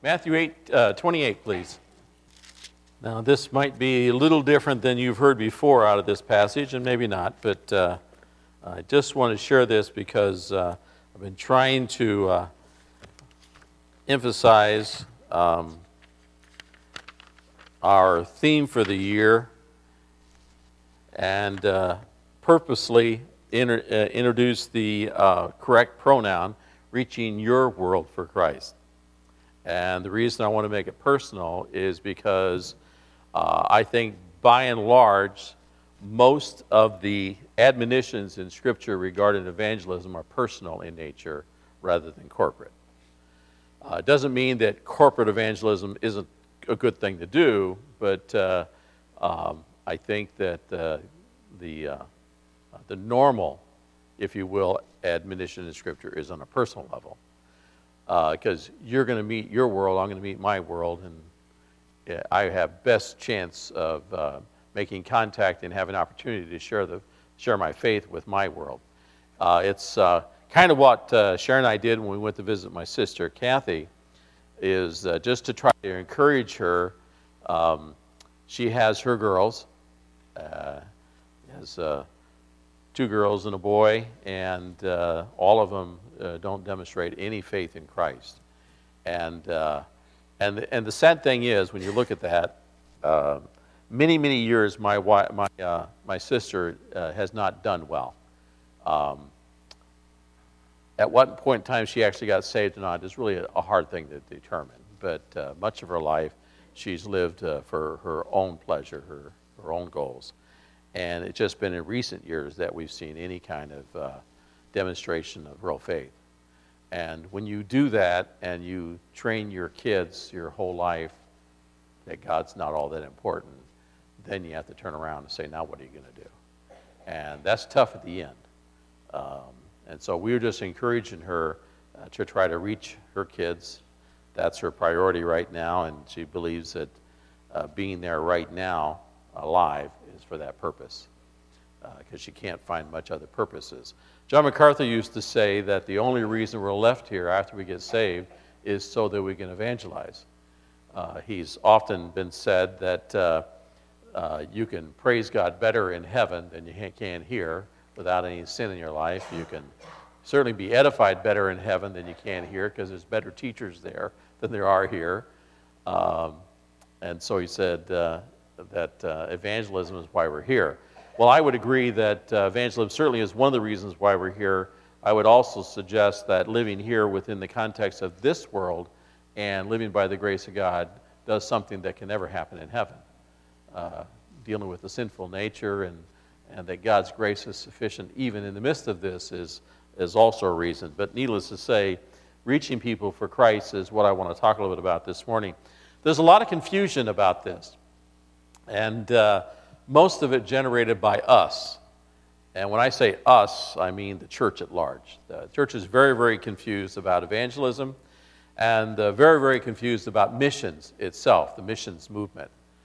Matthew 28, please. Now, this might be a little different than you've heard before out of this passage, and maybe not, but I just want to share this because I've been trying to emphasize our theme for the year and purposely introduce the correct pronoun, reaching your world for Christ. And the reason I want to make it personal is because I think, by and large, most of the admonitions in Scripture regarding evangelism are personal in nature rather than corporate. It doesn't mean that corporate evangelism isn't a good thing to do, but I think that the normal, if you will, admonition in Scripture is on a personal level. Because you're going to meet your world, I'm going to meet my world, and I have best chance of making contact and have an opportunity to share my faith with my world. It's kind of what Sharon and I did when we went to visit my sister, Kathy, is just to try to encourage her. She has her girls, has 2 girls and a boy, and all of them don't demonstrate any faith in Christ. And the sad thing is, when you look at that, many years my sister has not done well. At what point in time she actually got saved or not is really a hard thing to determine. But much of her life, she's lived for her own pleasure, her own goals. And it's just been in recent years that we've seen any kind of demonstration of real faith. And when you do that and you train your kids your whole life that God's not all that important, then you have to turn around and say, now what are you going to do? And that's tough at the end. And so we were just encouraging her to try to reach her kids. That's her priority right now, and she believes that being there right now, alive, is for that purpose, because she can't find much other purposes. John MacArthur used to say that the only reason we're left here after we get saved is so that we can evangelize. He's often been said that you can praise God better in heaven than you can here without any sin in your life. You can certainly be edified better in heaven than you can here because there's better teachers there than there are here. And so he said that evangelism is why we're here. Well, I would agree that evangelism certainly is one of the reasons why we're here. I would also suggest that living here within the context of this world and living by the grace of God does something that can never happen in heaven. Dealing with the sinful nature and that God's grace is sufficient even in the midst of this is also a reason. But needless to say, reaching people for Christ is what I want to talk a little bit about this morning. There's a lot of confusion about this. And most of it generated by us. And when I say us, I mean the church at large. The church is very, very confused about evangelism and very, very confused about missions itself, the missions movement.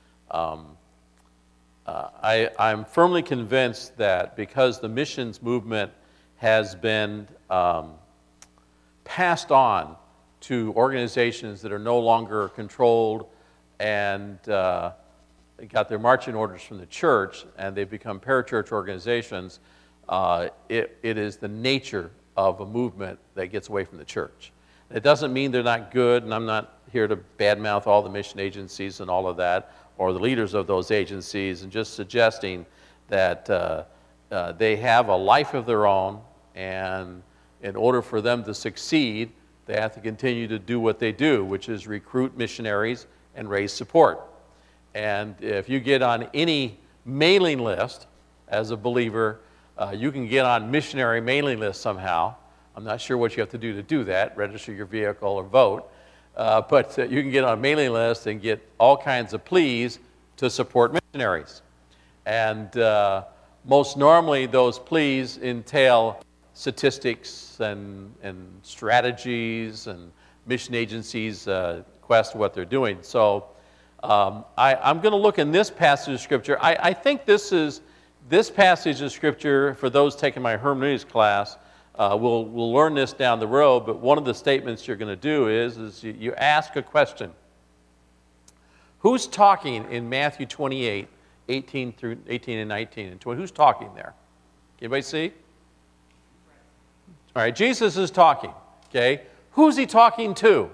I'm firmly convinced that because the missions movement has been passed on to organizations that are no longer controlled and got their marching orders from the church, and they've become parachurch organizations, it is the nature of a movement that gets away from the church. It doesn't mean they're not good, and I'm not here to badmouth all the mission agencies and all of that, or the leaders of those agencies, and just suggesting that they have a life of their own, and in order for them to succeed, they have to continue to do what they do, which is recruit missionaries and raise support. And if you get on any mailing list as a believer, you can get on missionary mailing list somehow. I'm not sure what you have to do that, register your vehicle or vote. But you can get on a mailing list and get all kinds of pleas to support missionaries. And most normally those pleas entail statistics and strategies and mission agencies' quest what they're doing. So I'm going to look in this passage of Scripture. I think this passage of Scripture, for those taking my hermeneutics class, We'll learn this down the road, but one of the statements you're going to do is you ask a question. Who's talking in Matthew 28, 18 and 19 and 20? Who's talking there? Anybody see? All right, Jesus is talking, okay? Who's he talking to?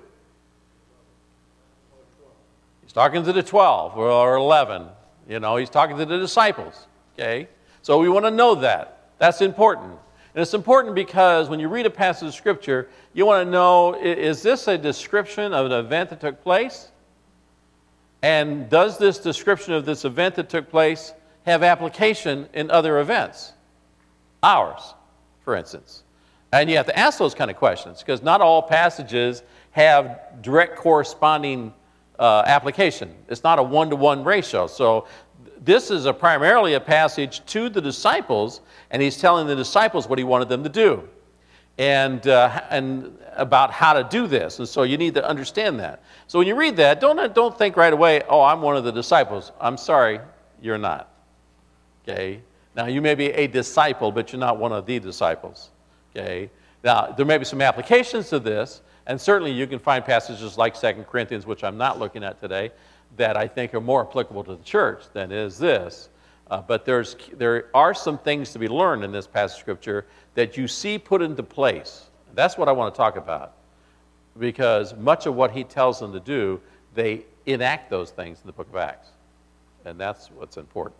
He's talking to the 12 or 11. He's talking to the disciples, okay? So we want to know that. That's important. And it's important because when you read a passage of Scripture, you want to know, is this a description of an event that took place? And does this description of this event that took place have application in other events? Ours, for instance. And you have to ask those kind of questions because not all passages have direct corresponding application. It's not a one-to-one ratio. So this is primarily a passage to the disciples, and he's telling the disciples what he wanted them to do and about how to do this. And so you need to understand that. So when you read that, don't think right away, oh, I'm one of the disciples. I'm sorry, you're not. Okay? Now, you may be a disciple, but you're not one of the disciples. Okay? Now, there may be some applications to this, and certainly you can find passages like 2 Corinthians, which I'm not looking at today, that I think are more applicable to the church than is this. But there are some things to be learned in this passage of Scripture that you see put into place. That's what I want to talk about. Because much of what he tells them to do, they enact those things in the book of Acts. And that's what's important.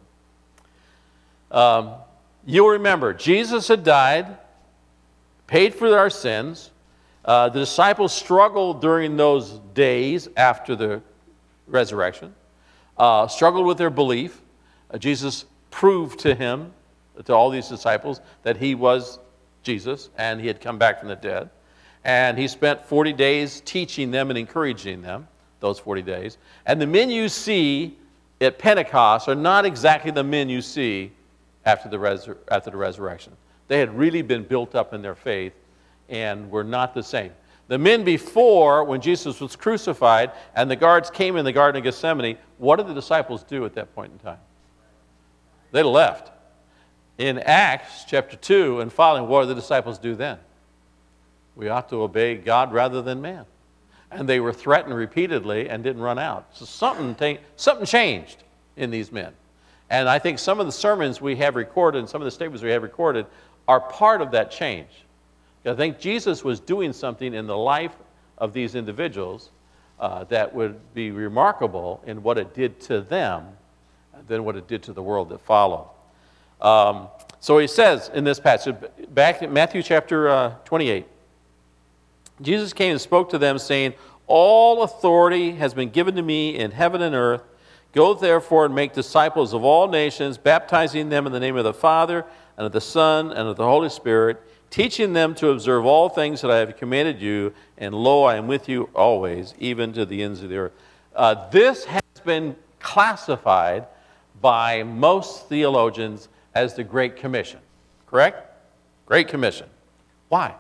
You'll remember, Jesus had died, paid for our sins. The disciples struggled during those days after the resurrection, struggled with their belief. Jesus proved to all these disciples, that he was Jesus and he had come back from the dead. And he spent 40 days teaching them and encouraging them, those 40 days. And the men you see at Pentecost are not exactly the men you see after the resurrection. They had really been built up in their faith and were not the same. The men before, when Jesus was crucified and the guards came in the Garden of Gethsemane, what did the disciples do at that point in time? They left. In Acts chapter 2 and following, what did the disciples do then? We ought to obey God rather than man. And they were threatened repeatedly and didn't run out. So something changed in these men. And I think some of the sermons we have recorded and some of the statements we have recorded are part of that change. I think Jesus was doing something in the life of these individuals that would be remarkable in what it did to them than what it did to the world that followed. So he says in this passage, back in Matthew chapter 28, Jesus came and spoke to them, saying, all authority has been given to me in heaven and earth. Go therefore and make disciples of all nations, baptizing them in the name of the Father and of the Son and of the Holy Spirit, teaching them to observe all things that I have commanded you, and lo, I am with you always, even to the ends of the earth. This has been classified by most theologians as the Great Commission. Correct? Great Commission. Why?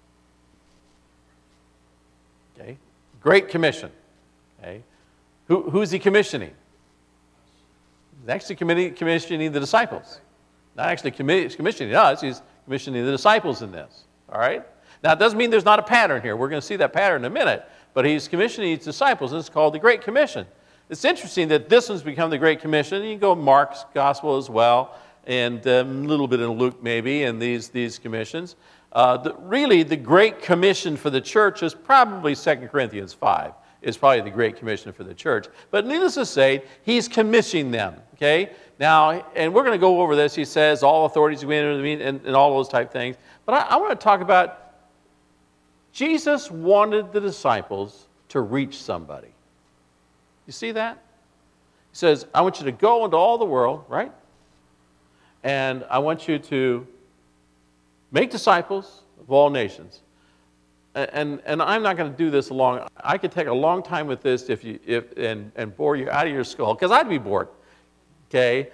Okay. Great Commission. Okay. Who's he commissioning? He's actually commissioning the disciples. Not actually commissioning us, he's commissioning the disciples in this. All right? Now, it doesn't mean there's not a pattern here. We're going to see that pattern in a minute. But he's commissioning his disciples, and it's called the Great Commission. It's interesting that this one's become the Great Commission. You can go Mark's Gospel as well, and a little bit in Luke maybe, and these commissions. Really, the Great Commission for the church is probably 2 Corinthians 5. Is probably the Great Commission for the church. But needless to say, he's commissioning them, okay? Now, and we're going to go over this. He says, all authorities and all those type things. But I want to talk about Jesus wanted the disciples to reach somebody. You see that? He says, I want you to go into all the world, right? And I want you to make disciples of all nations. And I'm not going to do this long. I could take a long time with this and bore you out of your skull, because I'd be bored. Okay,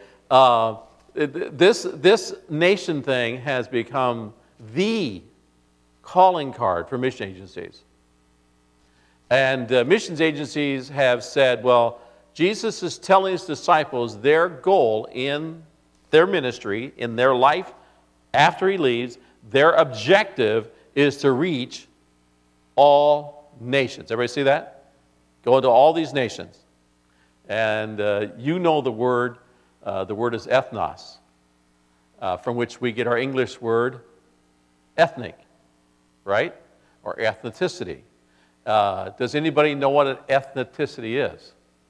this nation thing has become the calling card for mission agencies, and missions agencies have said, well, Jesus is telling his disciples their goal in their ministry, in their life after he leaves. Their objective is to reach all nations. Everybody see that? Go into all these nations. And you know the word is ethnos, from which we get our English word ethnic, right? Or ethnicity. Does anybody know what an ethnicity is?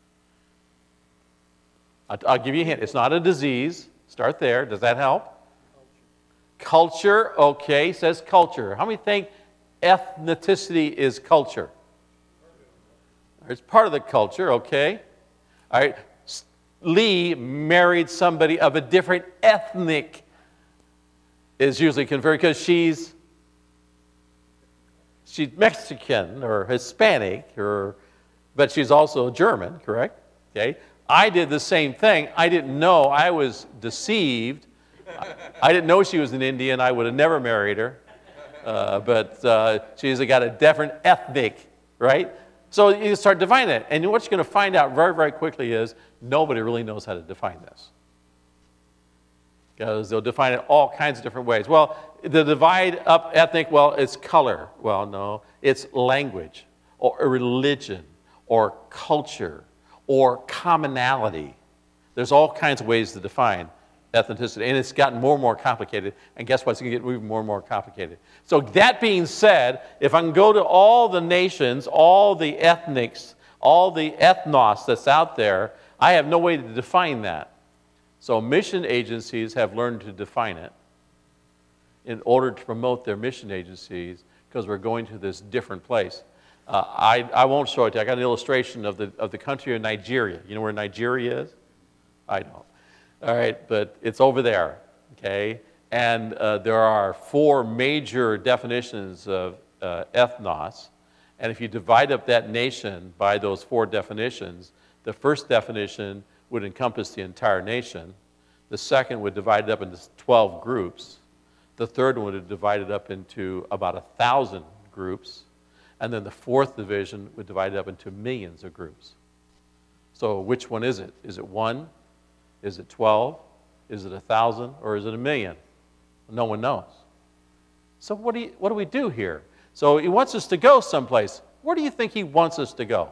I'll give you a hint. It's not a disease. Start there. Does that help? Culture. Okay, says culture. How many think ethnicity is culture? It's part of the culture, okay. All right. Lee married somebody of a different ethnic, is usually converted because she's Mexican or Hispanic, but she's also German, correct? Okay. I did the same thing. I didn't know. I was deceived. I didn't know she was an Indian. I would have never married her. But she's got a different ethnic, right? So you start defining it. And what you're going to find out very, very quickly is nobody really knows how to define this. Because they'll define it all kinds of different ways. Well, the divide up ethnic, well, it's color. Well, no, it's language or religion or culture or commonality. There's all kinds of ways to define ethnicity, and it's gotten more and more complicated, and guess what? It's going to get even more and more complicated. So that being said, if I can go to all the nations, all the ethnics, all the ethnos that's out there, I have no way to define that. So mission agencies have learned to define it in order to promote their mission agencies, because we're going to this different place. I won't show it to you. I got an illustration of the country of Nigeria. You know where Nigeria is? I don't. All right, but it's over there, okay? And there are 4 major definitions of ethnos. And if you divide up that nation by those 4 definitions, the first definition would encompass the entire nation. The second would divide it up into 12 groups. The third one would divide it up into about 1,000 groups. And then the fourth division would divide it up into millions of groups. So which one is it? Is it 1? Is it 12? Is it 1,000? Or is it 1,000,000? No one knows. So what do we do here? So he wants us to go someplace. Where do you think he wants us to go?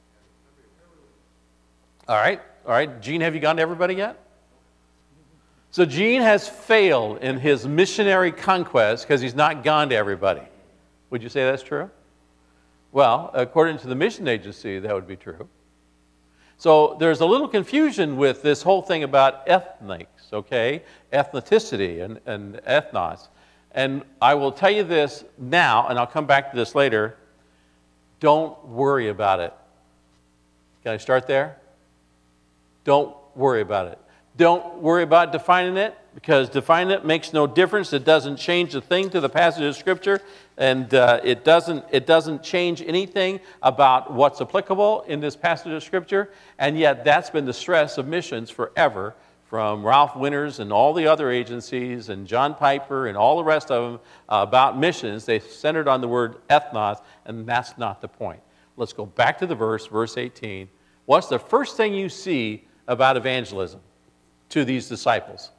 All right. Gene, have you gone to everybody yet? So Gene has failed in his missionary conquest because he's not gone to everybody. Would you say that's true? Well, according to the mission agency, that would be true. So there's a little confusion with this whole thing about ethnics, okay? Ethnicity and ethnos. And I will tell you this now, and I'll come back to this later. Don't worry about it. Can I start there? Don't worry about it. Don't worry about defining it, because defining it makes no difference. It doesn't change a thing to the passage of Scripture, and it doesn't change anything about what's applicable in this passage of Scripture. And yet that's been the stress of missions forever, from Ralph Winters and all the other agencies and John Piper and all the rest of them about missions. They centered on the word ethnos, and that's not the point. Let's go back to the verse 18. What's the first thing you see about evangelism to these disciples?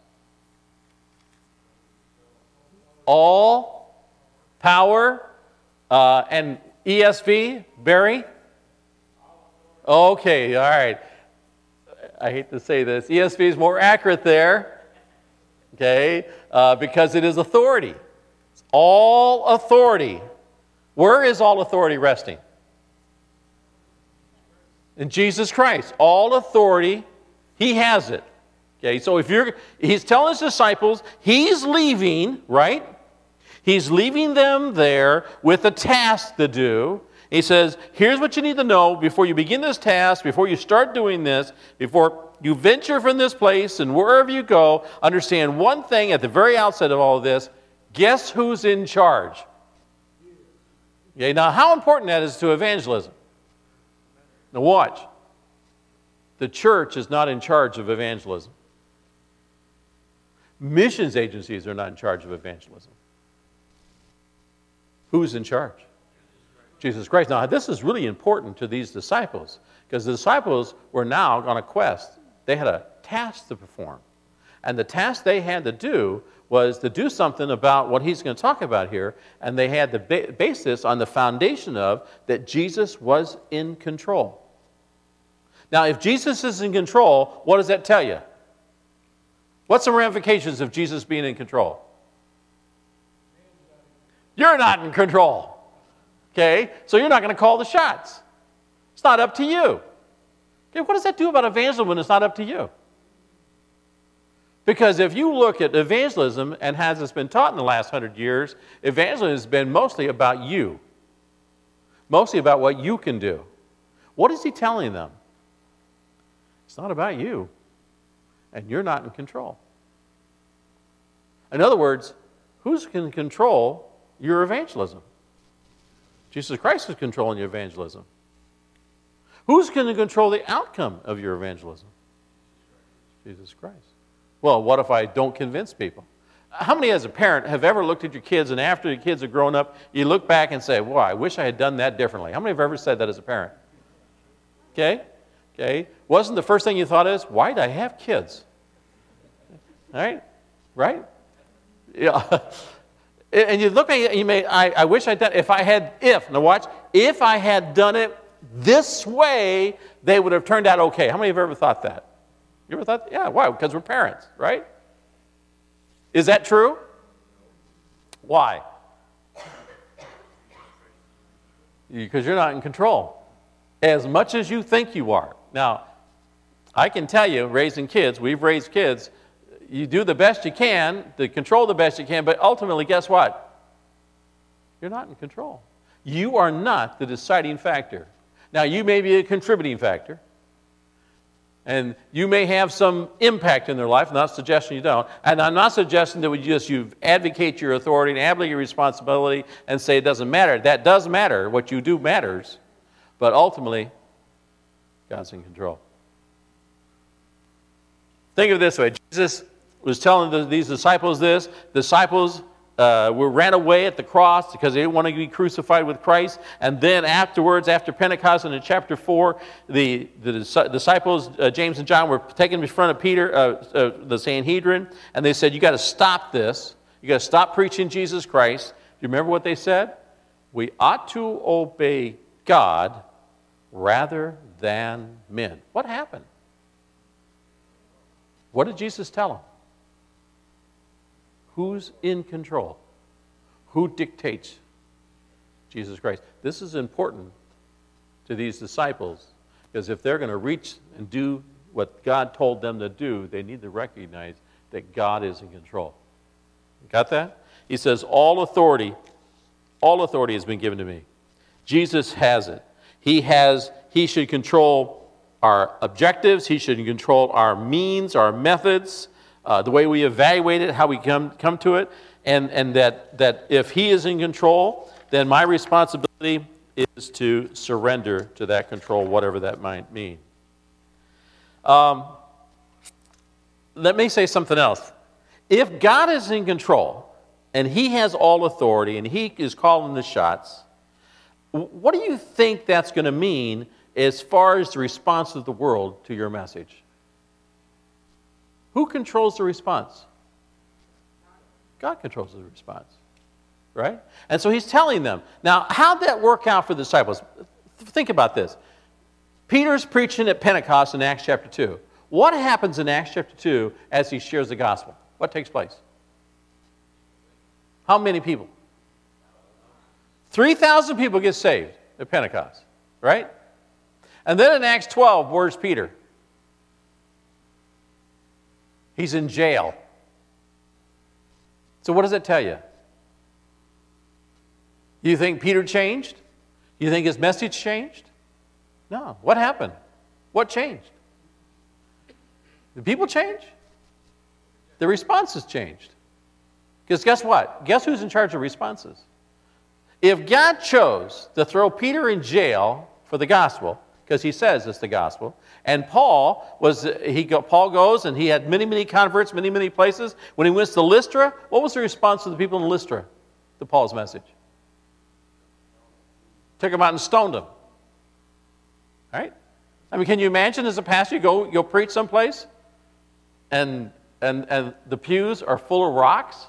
All power, and ESV, Barry? Okay, all right. I hate to say this. ESV is more accurate there, okay, because it is authority. It's all authority. Where is all authority resting? In Jesus Christ. All authority, He has it. Okay, so he's telling his disciples, he's leaving, right? He's leaving them there with a task to do. He says, here's what you need to know before you begin this task, before you start doing this, before you venture from this place and wherever you go, understand one thing at the very outset of all of this. Guess who's in charge? Okay, now how important that is to evangelism? Now watch. The church is not in charge of evangelism. Missions agencies are not in charge of evangelism. Who's in charge? Jesus Christ. Now, this is really important to these disciples, because the disciples were now on a quest. They had a task to perform. And the task they had to do was to do something about what he's going to talk about here, and they had to base this on the foundation of that Jesus was in control. Now, if Jesus is in control, what does that tell you? What's the ramifications of Jesus being in control? You're not in control. Okay? So you're not going to call the shots. It's not up to you. Okay, what does that do about evangelism when it's not up to you? Because if you look at evangelism, and as it's been taught in the last 100 years, evangelism has been mostly about you. Mostly about what you can do. What is he telling them? It's not about you, and you're not in control. In other words, who's going to control your evangelism? Jesus Christ is controlling your evangelism. Who's going to control the outcome of your evangelism? Jesus Christ. Well, what if I don't convince people? How many as a parent have ever looked at your kids, and after your kids are grown up, you look back and say, well, I wish I had done that differently? How many have ever said that as a parent? Okay? Wasn't the first thing you thought is, why did I have kids? All right? Right? Yeah. And you look at it, you may, I wish I'd done, if I had done it this way, they would have turned out okay. How many have ever thought that? You ever thought, yeah, why? Because we're parents, right? Is that true? Why? Because you're not in control. As much as you think you are. Now, I can tell you, raising kids, we've raised kids, you do the best you can, to control the best you can, but ultimately, guess what? You're not in control. You are not the deciding factor. Now, you may be a contributing factor, and you may have some impact in their life. I'm not suggesting you don't. And I'm not suggesting that you advocate your authority and advocate your responsibility and say it doesn't matter. That does matter. What you do matters. But ultimately, God's in control. Think of it this way. Jesus was telling these disciples this. Disciples ran away at the cross because they didn't want to be crucified with Christ. And then afterwards, after Pentecost in chapter 4, the disciples, James and John, were taken in front of Peter, the Sanhedrin, and they said, you got to stop this. You got to stop preaching Jesus Christ. Do you remember what they said? We ought to obey God rather than men. What happened? What did Jesus tell them? Who's in control? Who dictates? Jesus Christ. This is important to these disciples because if they're going to reach and do what God told them to do, they need to recognize that God is in control. Got that? He says, all authority has been given to me. Jesus has it. He should control our objectives. He should control our means, our methods, the way we evaluate it, how we come to it, and that if he is in control, then my responsibility is to surrender to that control, whatever that might mean. Let me say something else. If God is in control, and he has all authority, and he is calling the shots, what do you think that's going to mean as far as the response of the world to your message? Who controls the response? God controls the response, right? And so he's telling them. Now, how'd that work out for the disciples? Think about this. Peter's preaching at Pentecost in Acts chapter 2. What happens in Acts chapter 2 as he shares the gospel? What takes place? How many people? 3,000 people get saved at Pentecost, right? And then in Acts 12, where's Peter? He's in jail. So what does that tell you? You think Peter changed? You think his message changed? No. What happened? What changed? Did people change? The responses changed. Because guess what? Guess who's in charge of responses? If God chose to throw Peter in jail for the gospel, because he says it's the gospel, and Paul goes and he had many converts, many places. When he went to Lystra, what was the response of the people in Lystra to Paul's message? Took him out and stoned him. Right? I mean, can you imagine as a pastor, you go preach someplace, and and the pews are full of rocks?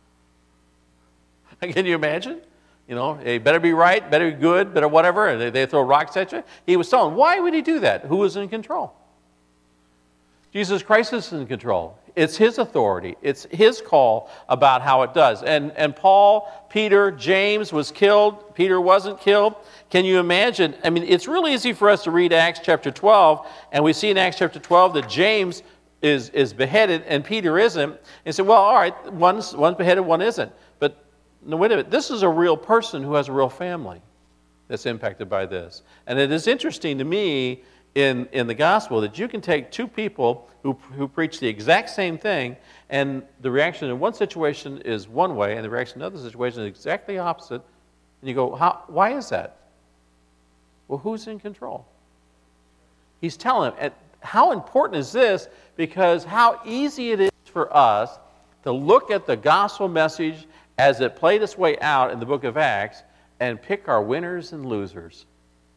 Can you imagine? You know, hey, better be right, better be good, better whatever, and they throw rocks at you. He was telling, why would he do that? Who was in control? Jesus Christ is in control. It's his authority. It's his call about how it does. And Paul, Peter, James was killed. Peter wasn't killed. Can you imagine? I mean, it's really easy for us to read Acts chapter 12, and we see in Acts chapter 12 that James is beheaded and Peter isn't. And say, well, all right, one's beheaded, one isn't. But no, wait a minute. This is a real person who has a real family that's impacted by this. And it is interesting to me in the gospel that you can take two people who preach the exact same thing, and the reaction in one situation is one way, and the reaction in another situation is exactly opposite. And you go, why is that? Well, who's in control? He's telling them. And how important is this? Because how easy it is for us to look at the gospel message as it played its way out in the book of Acts and pick our winners and losers.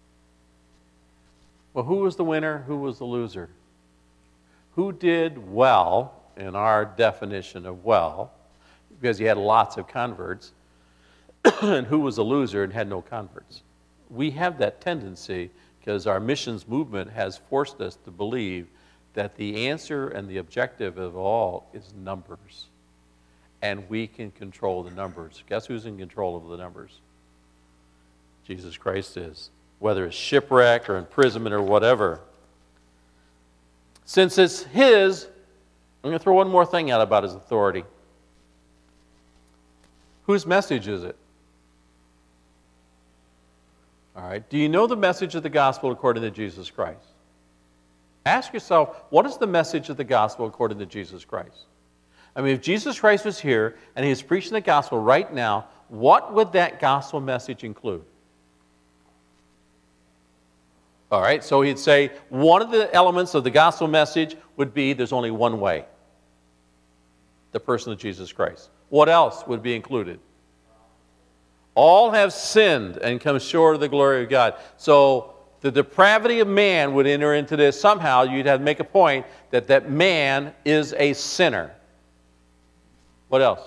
Well, who was the winner? Who was the loser? Who did well, in our definition of well, because he had lots of converts, and who was a loser and had no converts? We have that tendency because our missions movement has forced us to believe that the answer and the objective of all is numbers. And we can control the numbers. Guess who's in control of the numbers? Jesus Christ is. Whether it's shipwreck or imprisonment or whatever. Since it's his, I'm going to throw one more thing out about his authority. Whose message is it? All right. Do you know the message of the gospel according to Jesus Christ? Ask yourself, what is the message of the gospel according to Jesus Christ? I mean, if Jesus Christ was here and he was preaching the gospel right now, what would that gospel message include? All right, so he'd say one of the elements of the gospel message would be there's only one way. The person of Jesus Christ. What else would be included? All have sinned and come short of the glory of God. So the depravity of man would enter into this. Somehow you'd have to make a point that man is a sinner. What else?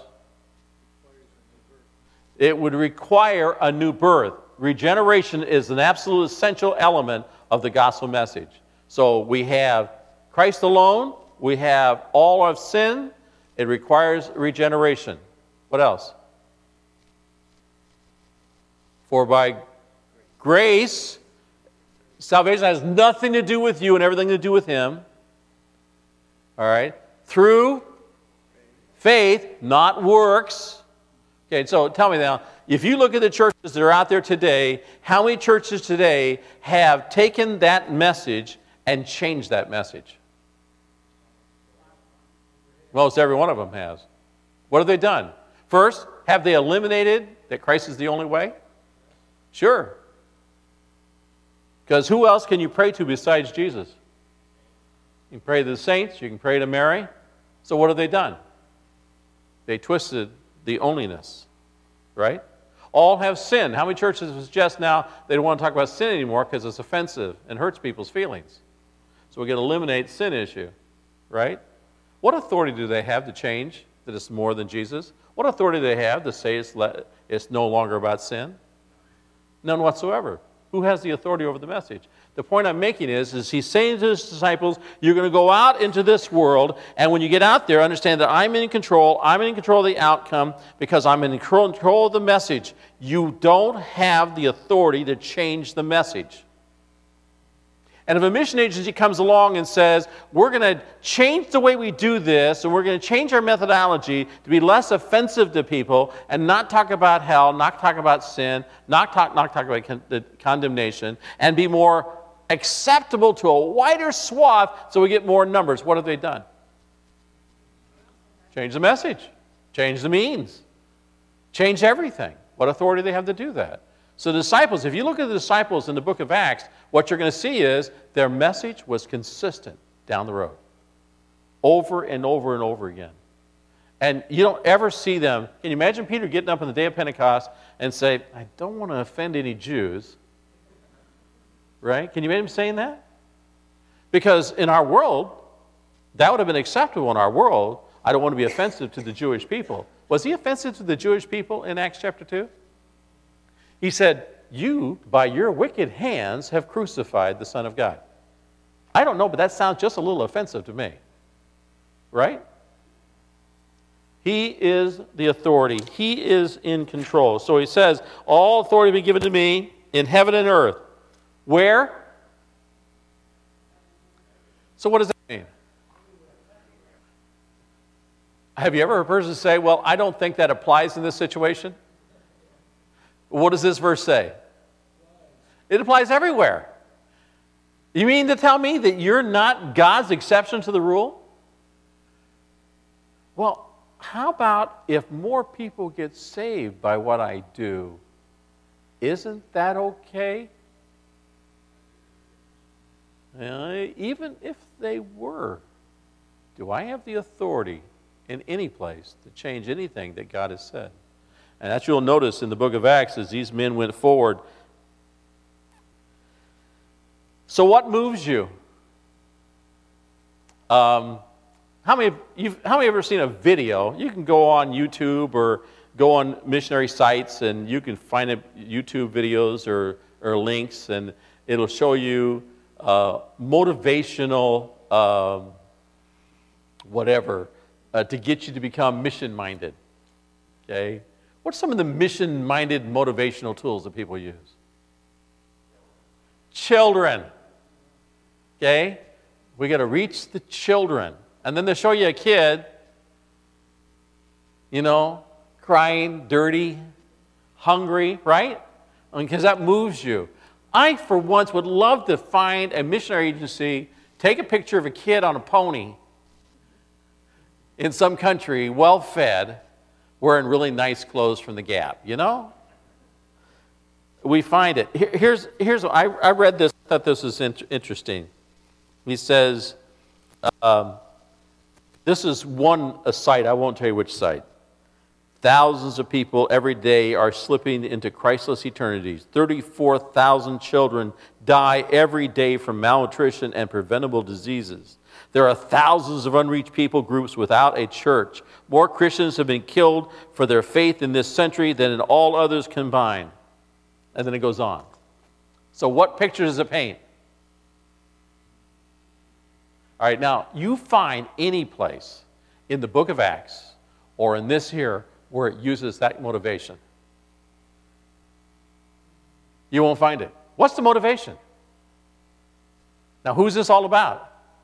It would require a new birth. Regeneration is an absolute essential element of the gospel message. So we have Christ alone. We have all of sin. It requires regeneration. What else? For by grace, salvation has nothing to do with you and everything to do with him. All right? Through faith, not works. Okay, so tell me now, if you look at the churches that are out there today, how many churches today have taken that message and changed that message? Most every one of them has. What have they done? First, have they eliminated that Christ is the only way? Sure. Because who else can you pray to besides Jesus? You can pray to the saints, you can pray to Mary. So what have they done? They twisted the onlyness, right? All have sinned. How many churches suggest now they don't want to talk about sin anymore because it's offensive and hurts people's feelings? So we're going to eliminate the sin issue, right? What authority do they have to change that it's more than Jesus? What authority do they have to say it's no longer about sin? None whatsoever. Who has the authority over the message? The point I'm making is he's saying to his disciples, you're going to go out into this world, and when you get out there, understand that I'm in control of the outcome, because I'm in control of the message. You don't have the authority to change the message. And if a mission agency comes along and says, we're going to change the way we do this, and we're going to change our methodology to be less offensive to people, and not talk about hell, not talk about sin, not talk about the condemnation, and be more acceptable to a wider swath so we get more numbers, what have they done? Change the message. Change the means. Change everything. What authority do they have to do that? So the disciples, if you look at the disciples in the book of Acts, what you're going to see is their message was consistent down the road. Over and over and over again. And you don't ever see them. Can you imagine Peter getting up on the day of Pentecost and say, I don't want to offend any Jews? Right? Can you imagine him saying that? Because in our world, That would have been acceptable in our world. I don't want to be offensive to the Jewish people. Was he offensive to the Jewish people in Acts chapter 2? He said, you, by your wicked hands, have crucified the Son of God. I don't know, but that sounds just a little offensive to me. Right? He is the authority. He is in control. So he says, all authority be given to me in heaven and earth. Where? So what does that mean? Have you ever heard a person say, well, I don't think that applies in this situation? What does this verse say? It applies everywhere. You mean to tell me that you're not God's exception to the rule? Well, how about if more people get saved by what I do? Isn't that okay? Even if they were, do I have the authority in any place to change anything that God has said? And that you'll notice in the book of Acts as these men went forward. So what moves you? How many have ever seen a video? You can go on YouTube or go on missionary sites and you can find YouTube videos or links, and it'll show you motivational whatever to get you to become mission-minded. Okay? What's some of the mission-minded motivational tools that people use? Children. Okay? We got to reach the children. And then they'll show you a kid, crying, dirty, hungry, right? Because that moves you. I, for once, would love to find a missionary agency, take a picture of a kid on a pony in some country, well-fed, wearing really nice clothes from the Gap, We find it. Here's I read this, I thought this was interesting. He says, this is a site, I won't tell you which site. Thousands of people every day are slipping into Christless eternities. 34,000 children die every day from malnutrition and preventable diseases. There are thousands of unreached people groups without a church. More Christians have been killed for their faith in this century than in all others combined. And then it goes on. So what picture does it paint? All right, now, you find any place in the book of Acts or in this here where it uses that motivation. You won't find it. What's the motivation? Now, who's this all about?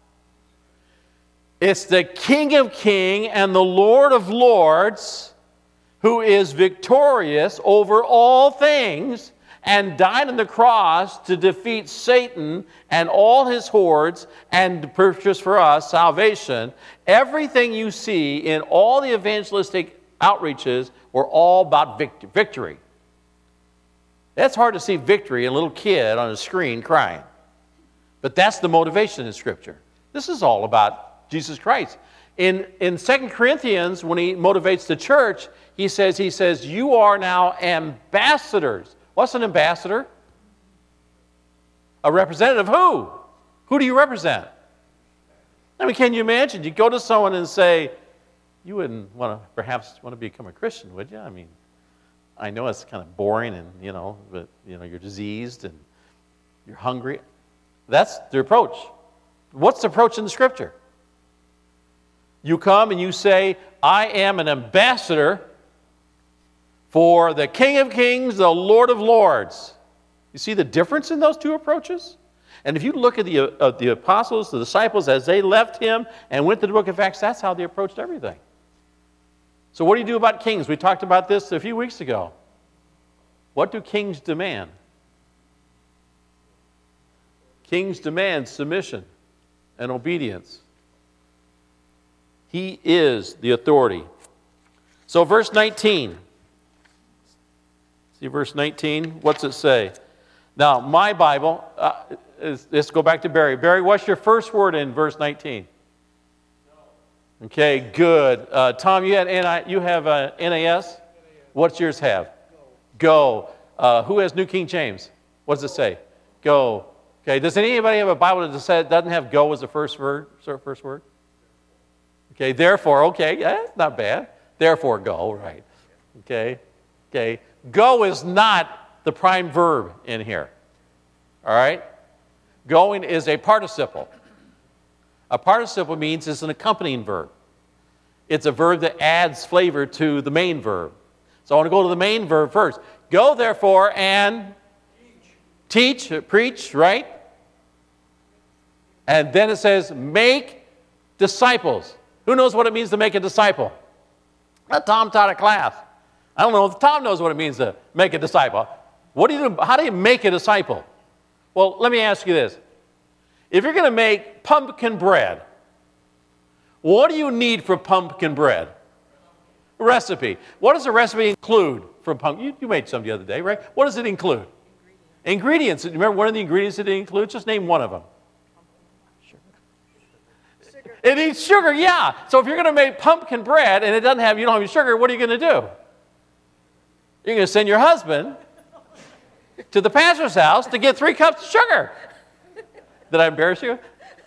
It's the King of Kings and the Lord of Lords who is victorious over all things and died on the cross to defeat Satan and all his hordes and to purchase for us salvation. Everything you see in all the evangelistic outreaches were all about victory. It's hard to see victory in a little kid on a screen crying. But that's the motivation in Scripture. This is all about Jesus Christ. In 2 Corinthians, when he motivates the church, he says, you are now ambassadors. What's an ambassador? A representative of who? Who do you represent? I mean, can you imagine? You go to someone and say, you wouldn't perhaps want to become a Christian, would you? I mean, I know it's kind of boring and, but, you're diseased and you're hungry. That's the approach. What's the approach in the Scripture? You come and you say, I am an ambassador for the King of Kings, the Lord of Lords. You see the difference in those two approaches? And if you look at the apostles, the disciples, as they left him and went to the book of Acts, that's how they approached everything. So what do you do about kings? We talked about this a few weeks ago. What do kings demand? Kings demand submission and obedience. He is the authority. So verse 19. See verse 19? What's it say? Now, my Bible, let's go back to Barry. Barry, what's your first word in verse 19? No. Okay, good. Tom, you have NAS? What's yours have? Go. Who has New King James? What does it say? Go. Okay, does anybody have a Bible that doesn't have go as the first word? Okay, therefore, okay, yeah, not bad. Therefore, go, right. Okay, okay. Go is not the prime verb in here. All right? Going is a participle. A participle means it's an accompanying verb. It's a verb that adds flavor to the main verb. So I want to go to the main verb first. Go, therefore, and teach, preach, right? And then it says, make disciples. Who knows what it means to make a disciple? Tom taught a class. I don't know if Tom knows what it means to make a disciple. What do you do? How do you make a disciple? Well, let me ask you this. If you're going to make pumpkin bread, what do you need for pumpkin bread? A recipe. What does a recipe include for pumpkin? You made some the other day, right? What does it include? Ingredients. Remember one of the ingredients that it includes? Just name one of them. Sugar. It needs sugar, yeah. So if you're going to make pumpkin bread and you don't have any sugar, what are you going to do? You're going to send your husband to the pastor's house to get 3 cups of sugar. Did I embarrass you?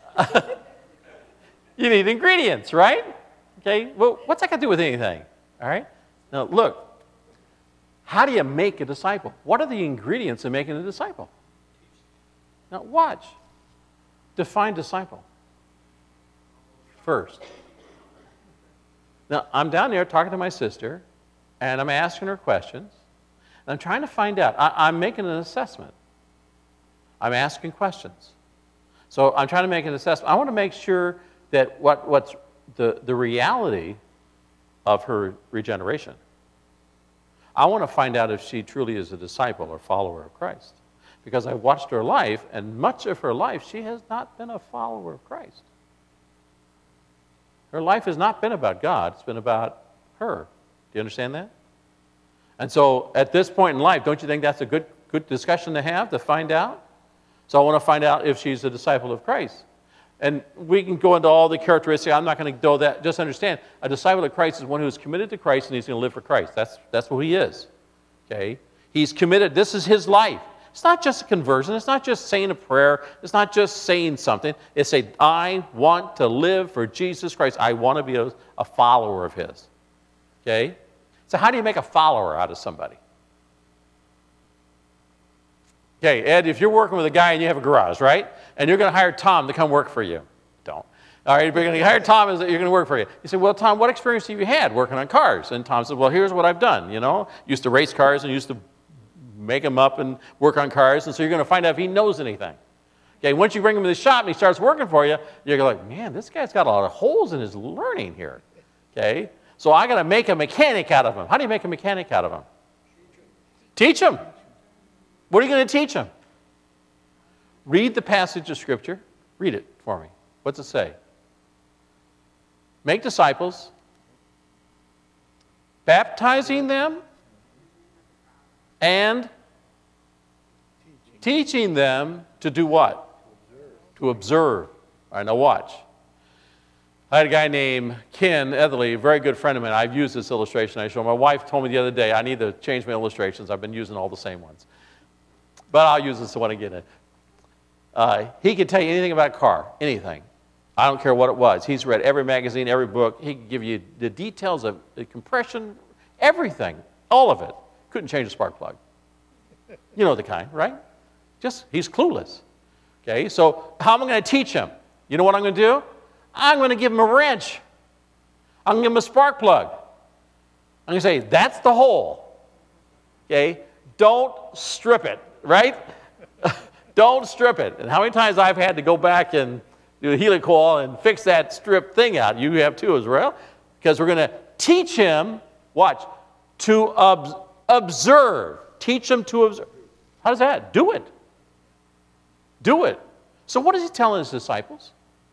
You need ingredients, right? Okay, well, what's that got to do with anything? All right? Now, look. How do you make a disciple? What are the ingredients in making a disciple? Now, watch. Define disciple first. Now, I'm down there talking to my sister, and I'm asking her questions, and I'm trying to find out. I'm making an assessment. I'm asking questions. So I'm trying to make an assessment. I want to make sure that what's the reality of her regeneration. I want to find out if she truly is a disciple or follower of Christ. Because I watched her life, and much of her life, she has not been a follower of Christ. Her life has not been about God. It's been about her. Do you understand that? And so at this point in life, don't you think that's a good discussion to have, to find out? So I want to find out if she's a disciple of Christ. And we can go into all the characteristics. I'm not going to do that. Just understand, a disciple of Christ is one who is committed to Christ and he's going to live for Christ. That's who he is. Okay? He's committed. This is his life. It's not just a conversion. It's not just saying a prayer. It's not just saying something. It's say, I want to live for Jesus Christ. I want to be a follower of his. Okay? So how do you make a follower out of somebody? Okay, Ed, if you're working with a guy and you have a garage, right? And you're going to hire Tom to come work for you. Don't. All right, you're going to hire Tom, you're going to work for you. You say, well, Tom, what experience have you had working on cars? And Tom says, well, here's what I've done, Used to race cars and used to make them up and work on cars. And so you're going to find out if he knows anything. Okay, once you bring him to the shop and he starts working for you, you're like, man, this guy's got a lot of holes in his learning here. Okay, so I got to make a mechanic out of him. How do you make a mechanic out of him? Teach him. What are you going to teach him? Read the passage of Scripture. Read it for me. What's it say? Make disciples, baptizing them, and teaching them to do what? To observe. All right, now watch. I had a guy named Ken Etherly, a very good friend of mine. I've used this illustration I showed. My wife told me the other day, I need to change my illustrations. I've been using all the same ones. But I'll use this one again. He can tell you anything about a car, anything. I don't care what it was. He's read every magazine, every book. He can give you the details of the compression, everything, all of it. Couldn't change a spark plug. You know the kind, right? He's clueless. Okay, so how am I going to teach him? You know what I'm going to do? I'm going to give him a wrench. I'm going to give him a spark plug. I'm going to say, that's the hole. Okay, don't strip it. Right? Don't strip it. And how many times I've had to go back and do a helicoil and fix that strip thing out. You have too as well. Because we're going to teach him, watch, to observe. Teach him to observe. How does that? Do it. Do it. So what is he telling his disciples?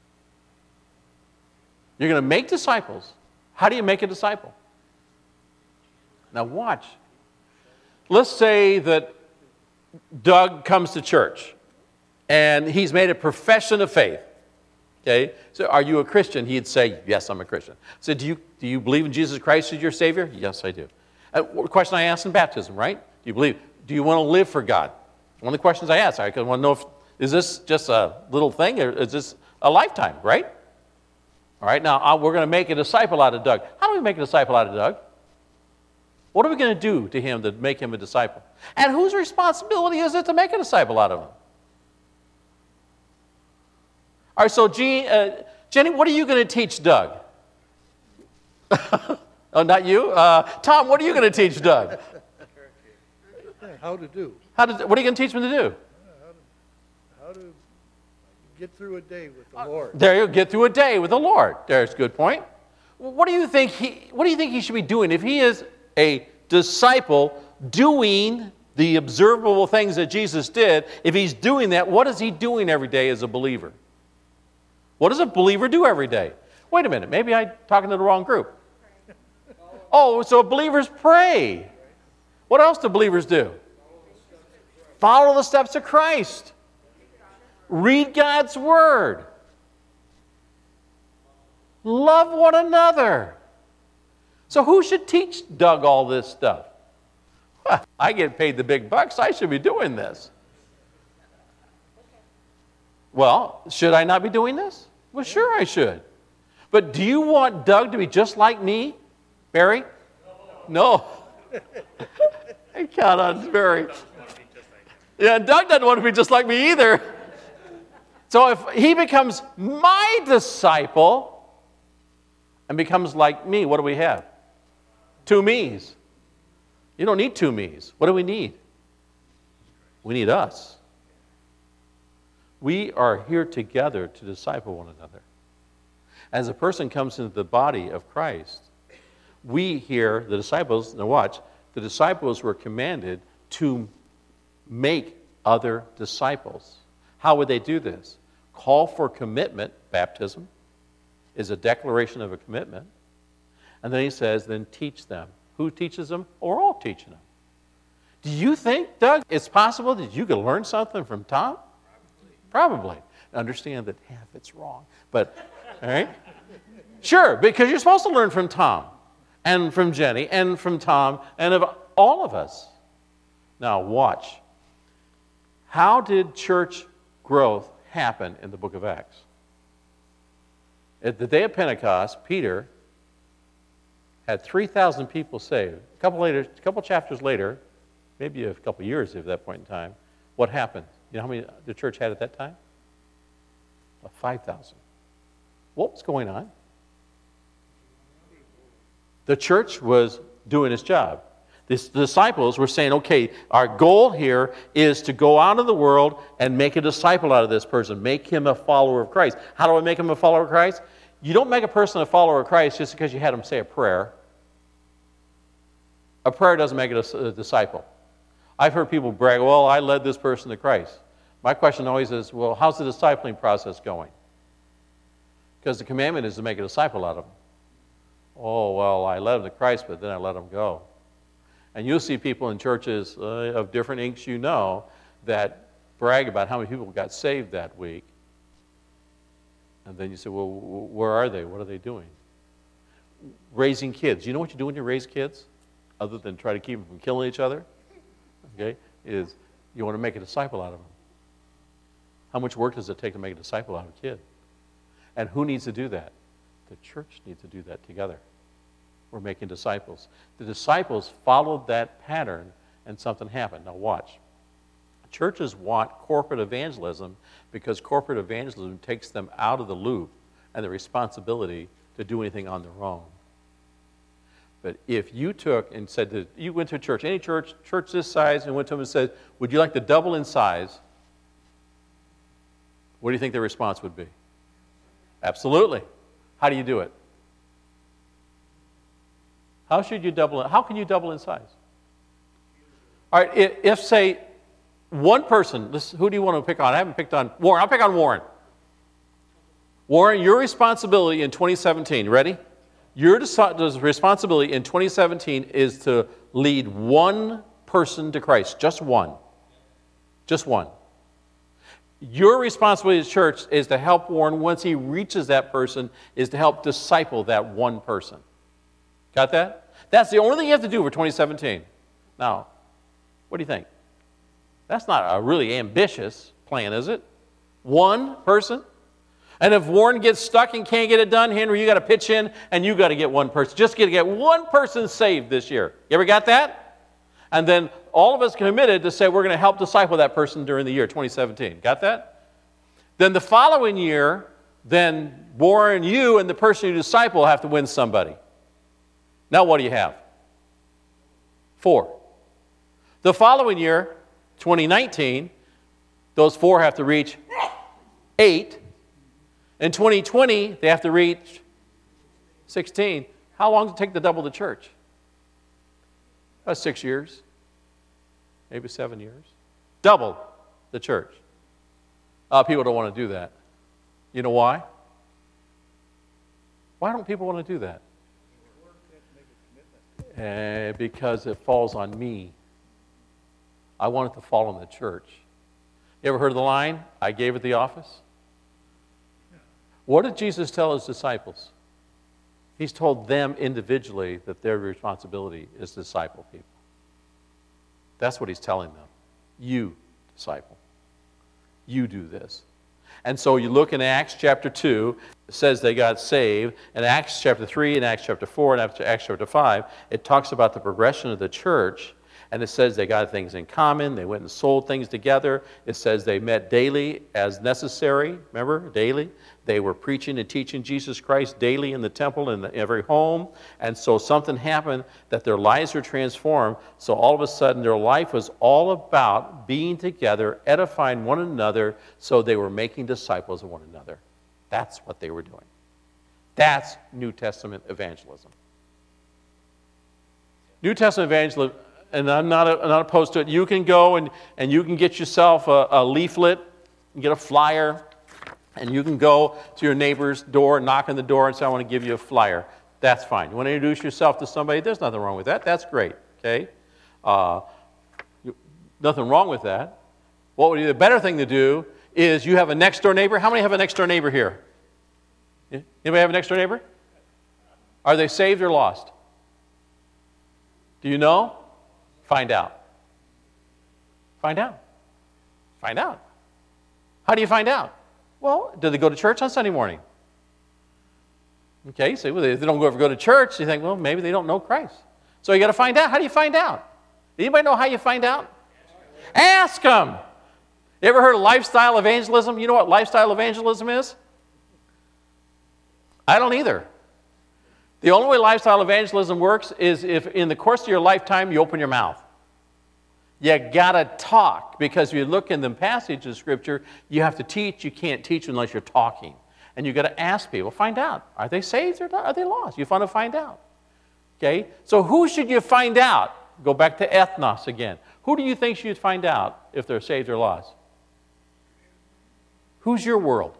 You're going to make disciples. How do you make a disciple? Now watch. Let's say that Doug comes to church, and he's made a profession of faith. Okay, so are you a Christian? He'd say, yes, I'm a Christian. So do you believe in Jesus Christ as your Savior? Yes, I do. Question I asked in baptism, right? Do you want to live for God? One of the questions I asked, I want to know is this just a little thing, or is this a lifetime, right? All right, now we're going to make a disciple out of Doug. How do we make a disciple out of Doug? What are we going to do to him to make him a disciple? And whose responsibility is it to make a disciple out of him? All right, so Jenny, what are you going to teach Doug? Oh, not you? Tom, what are you going to teach Doug? How to do. What are you going to teach him to do? How to get through a day with the Lord. There you go, get through a day with the Lord. There's a good point. What do you think he should be doing if he is a disciple doing the observable things that Jesus did? If he's doing that, what is he doing every day as a believer? What does a believer do every day? Wait a minute, maybe I'm talking to the wrong group. Oh, so believers pray. What else do believers do? Follow the steps of Christ. Read God's Word. Love one another. So who should teach Doug all this stuff? I get paid the big bucks. I should be doing this. Well, should I not be doing this? Well, sure I should. But do you want Doug to be just like me, Barry? No. I count on Barry. Yeah, Doug doesn't want to be just like me either. So if he becomes my disciple and becomes like me, what do we have? Two me's. You don't need two me's. What do we need? We need us. We are here together to disciple one another. As a person comes into the body of Christ, we here, the disciples, now watch, the disciples were commanded to make other disciples. How would they do this? Call for commitment. Baptism is a declaration of a commitment. And then he says, then teach them. Who teaches them? We're all teaching them. Do you think, Doug, it's possible that you could learn something from Tom? Probably. Understand that half it's wrong. But, all right? Sure, because you're supposed to learn from Tom and from Jenny and from Tom and of all of us. Now, watch. How did church growth happen in the book of Acts? At the day of Pentecost, Peter had 3,000 people saved. A couple chapters later, maybe a couple years at that point in time, what happened? You know how many the church had at that time? 5,000. What was going on? The church was doing its job. The disciples were saying, okay, our goal here is to go out of the world and make a disciple out of this person. Make him a follower of Christ. How do I make him a follower of Christ? You don't make a person a follower of Christ just because you had him say a prayer. A prayer doesn't make it a disciple. I've heard people brag, well, I led this person to Christ. My question always is, well, how's the discipling process going? Because the commandment is to make a disciple out of them. Oh, well, I led them to Christ, but then I let them go. And you'll see people in churches of different inks you know that brag about how many people got saved that week. And then you say, well, where are they? What are they doing? Raising kids. You know what you do when you raise kids? Other than try to keep them from killing each other? Okay? Is you want to make a disciple out of them. How much work does it take to make a disciple out of a kid? And who needs to do that? The church needs to do that together. We're making disciples. The disciples followed that pattern and something happened. Now watch. Churches want corporate evangelism because corporate evangelism takes them out of the loop and the responsibility to do anything on their own. But if you took and said that you went to a church, any church this size, and went to them and said, would you like to double in size? What do you think their response would be? Absolutely. How do you do it? How should you double in? How can you double in size? All right, if say one person, who do you want to pick on? I haven't picked on Warren. I'll pick on Warren. Warren, your responsibility in 2017, ready? Your responsibility in 2017 is to lead one person to Christ, just one. Just one. Your responsibility as church is to help Warren, once he reaches that person, is to help disciple that one person. Got that? That's the only thing you have to do for 2017. Now, what do you think? That's not a really ambitious plan, is it? One person? And if Warren gets stuck and can't get it done, Henry, you got to pitch in and you got to get one person. Just get one person saved this year. You ever got that? And then all of us committed to say we're going to help disciple that person during the year 2017. Got that? Then the following year, then Warren, you, and the person you disciple have to win somebody. Now what do you have? 4. The following year, 2019, those 4 have to reach 8. In 2020, they have to reach 16. How long does it take to double the church? About 6 years, maybe 7 years. Double the church. People don't want to do that. You know why? Why don't people want to do that? Because it falls on me. I want it to fall on the church. You ever heard of the line, I gave at the office? What did Jesus tell his disciples? He's told them individually that their responsibility is to disciple people. That's what he's telling them. You disciple. You do this. And so you look in Acts chapter 2, it says they got saved. In Acts chapter 3, and Acts chapter 4, and Acts chapter 5, it talks about the progression of the church. And it says they got things in common. They went and sold things together. It says they met daily as necessary. Remember? Daily. They were preaching and teaching Jesus Christ daily in the temple, in every home. And so something happened that their lives were transformed. So all of a sudden their life was all about being together, edifying one another, so they were making disciples of one another. That's what they were doing. That's New Testament evangelism. New Testament evangelism, and I'm not opposed to it. You can go and you can get yourself a leaflet, and get a flyer, and you can go to your neighbor's door, knock on the door, and say, I want to give you a flyer. That's fine. You want to introduce yourself to somebody? There's nothing wrong with that. That's great, okay? Nothing wrong with that. What would be the better thing to do is you have a next-door neighbor. How many have a next-door neighbor here? Anybody have a next-door neighbor? Are they saved or lost? Do you know? Find out. Find out. Find out. How do you find out? Well, do they go to church on Sunday morning? Okay, so if they don't ever go to church, you think, well, maybe they don't know Christ. So you got to find out. How do you find out? Anybody know how you find out? Ask them. You ever heard of lifestyle evangelism? You know what lifestyle evangelism is? I don't either. The only way lifestyle evangelism works is if in the course of your lifetime you open your mouth. You got to talk, because if you look in the passage of Scripture, you have to teach. You can't teach unless you're talking. And you got to ask people, find out. Are they saved or are they lost? You want to find out. Okay? So who should you find out? Go back to ethnos again. Who do you think should find out if they're saved or lost? Who's your world?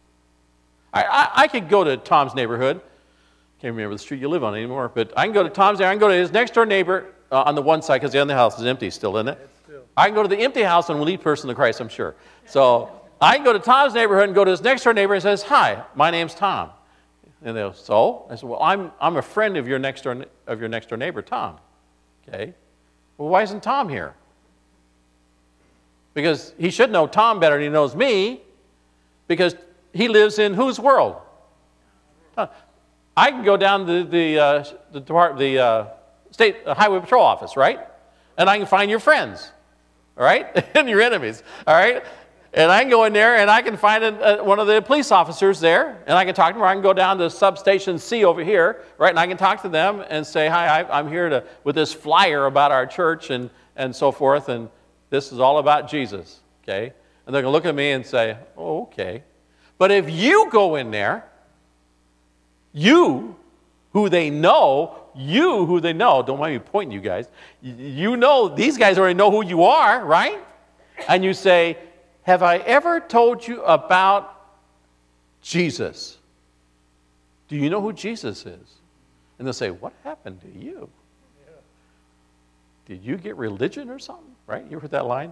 I could go to Tom's neighborhood. Can't remember the street you live on anymore, but I can go to Tom's there. I can go to his next door neighbor on the one side, because the other house is empty still, isn't it? I can go to the empty house and lead person to Christ, I'm sure. So I can go to Tom's neighborhood and go to his next door neighbor and says, hi, my name's Tom. And they'll, so? I said, well, I'm a friend of your next door neighbor, Tom. Okay. Well, why isn't Tom here? Because he should know Tom better than he knows me, because he lives in whose world? I can go down to the State Highway Patrol office, right? And I can find your friends, all right? And your enemies, all right? And I can go in there and I can find one of the police officers there, and I can talk to them, or I can go down to substation C over here, right? And I can talk to them and say, hi, I'm here with this flyer about our church and so forth, and this is all about Jesus, okay? And they're going to look at me and say, oh, okay. But if you go in there, you who they know, don't mind me pointing you guys, you know, these guys already know who you are, right? And you say, have I ever told you about Jesus? Do you know who Jesus is? And they'll say, what happened to you? Did you get religion or something? Right? You heard that line?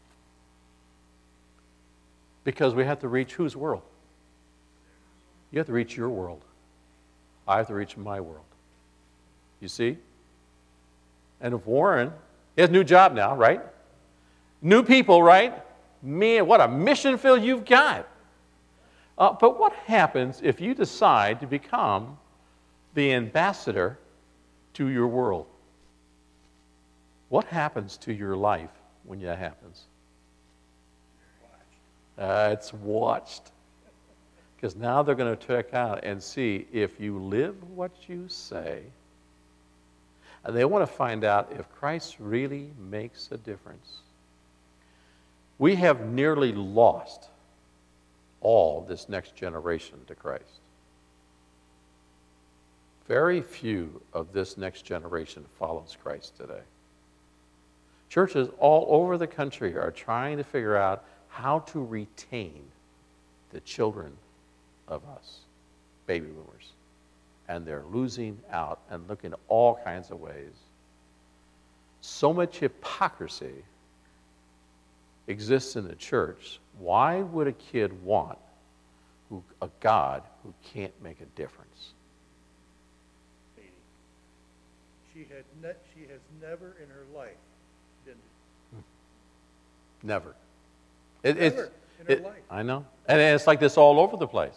Because we have to reach whose world? You have to reach your world. I have to reach my world. You see? And if Warren, he has a new job now, right? New people, right? Man, what a mission field you've got. But what happens if you decide to become the ambassador to your world? What happens to your life when that happens? It's watched. Because now they're going to check out and see if you live what you say. And they want to find out if Christ really makes a difference. We have nearly lost all this next generation to Christ. Very few of this next generation follows Christ today. Churches all over the country are trying to figure out how to retain the children of us, baby boomers. And they're losing out and looking at all kinds of ways. So much hypocrisy exists in the church. Why would a kid want a God who can't make a difference? She has never in her life been. Never. Never in her life. I know. And it's like this all over the place.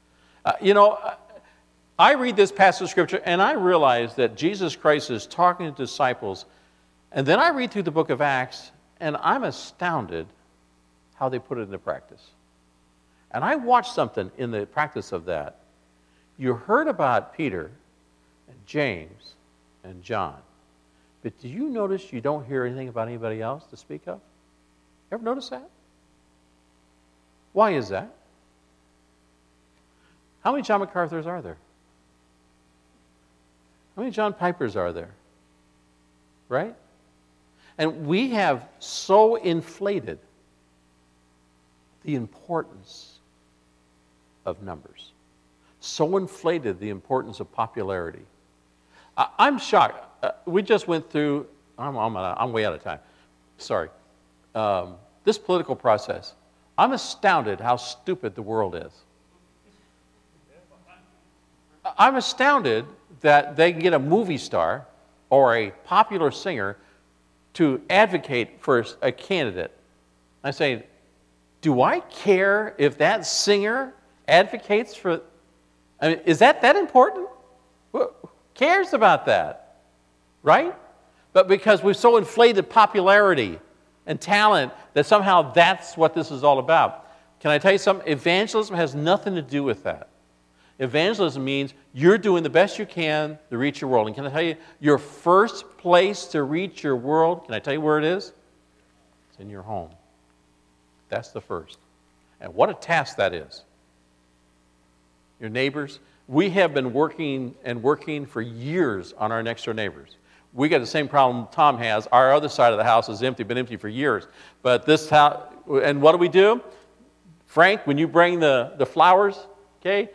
I read this passage of Scripture and I realize that Jesus Christ is talking to disciples. And then I read through the book of Acts and I'm astounded how they put it into practice. And I watched something in the practice of that. You heard about Peter and James and John. But do you notice you don't hear anything about anybody else to speak of? Ever notice that? Why is that? How many John MacArthurs are there? How many John Pipers are there? Right? And we have so inflated the importance of numbers. So inflated the importance of popularity. I'm shocked. We just went through, I'm way out of time. Sorry. This political process. I'm astounded how stupid the world is. I'm astounded that they can get a movie star or a popular singer to advocate for a candidate. I say, do I care if that singer advocates for... I mean, is that important? Who cares about that? Right? But because we've so inflated popularity and talent that somehow that's what this is all about. Can I tell you something? Evangelism has nothing to do with that. Evangelism means you're doing the best you can to reach your world. And can I tell you, your first place to reach your world, can I tell you where it is? It's in your home. That's the first. And what a task that is. Your neighbors. We have been working for years on our next door neighbors. We got the same problem Tom has. Our other side of the house is empty, been empty for years. But this house, and what do? Frank, when you bring the flowers, okay?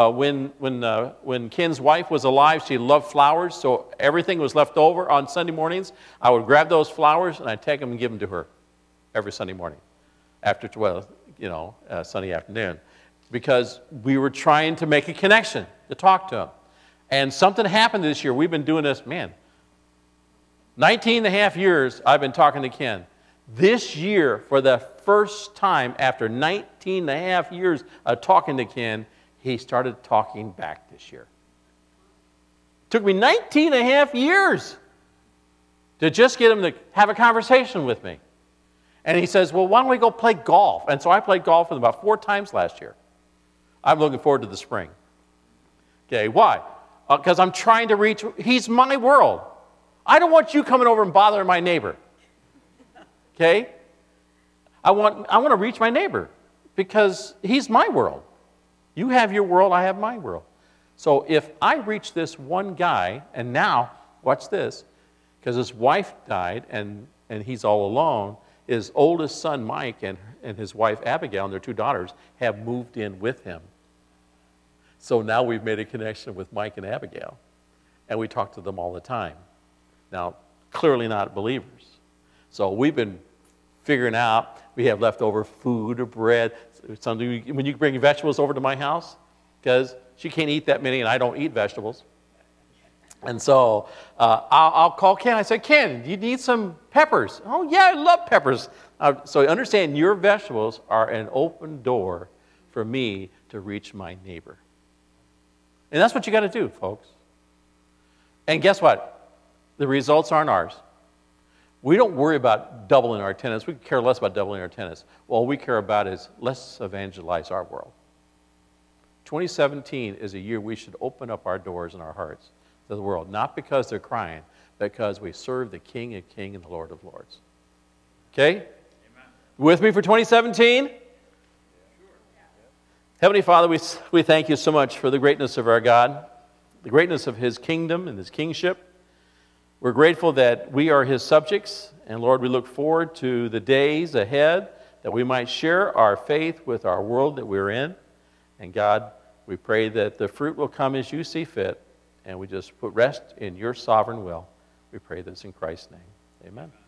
When Ken's wife was alive, she loved flowers, so everything was left over on Sunday mornings. I would grab those flowers and I'd take them and give them to her every Sunday morning after, Sunday afternoon, because we were trying to make a connection to talk to them. And something happened this year. We've been doing this, 19 and a half years I've been talking to Ken. This year, for the first time after 19 and a half years of talking to Ken, he started talking back this year. Took me 19 and a half years to just get him to have a conversation with me. And he says, well, why don't we go play golf? And so I played golf with him about 4 times last year. I'm looking forward to the spring. Okay, why? Because I'm trying to reach, he's my world. I don't want you coming over and bothering my neighbor. Okay? I want to reach my neighbor because he's my world. You have your world, I have my world. So if I reach this one guy, and now, watch this, because his wife died and he's all alone, his oldest son, Mike, and his wife, Abigail, and their 2 daughters have moved in with him. So now we've made a connection with Mike and Abigail, and we talk to them all the time. Now, clearly not believers. So we've been figuring out, we have leftover food or bread. When you bring vegetables over to my house, because she can't eat that many and I don't eat vegetables. And so I'll call Ken. I say, Ken, do you need some peppers? Oh, yeah, I love peppers. So understand your vegetables are an open door for me to reach my neighbor. And that's what you got to do, folks. And guess what? The results aren't ours. We don't worry about doubling our attendance. We care less about doubling our attendance. All we care about is let's evangelize our world. 2017 is a year we should open up our doors and our hearts to the world, not because they're crying, but because we serve the King of Kings and the Lord of Lords. Okay? Amen. With me for 2017? Heavenly Father, we thank you so much for the greatness of our God, the greatness of his kingdom and his kingship. We're grateful that we are his subjects, and Lord, we look forward to the days ahead that we might share our faith with our world that we're in. And God, we pray that the fruit will come as you see fit, and we just put rest in your sovereign will. We pray this in Christ's name. Amen.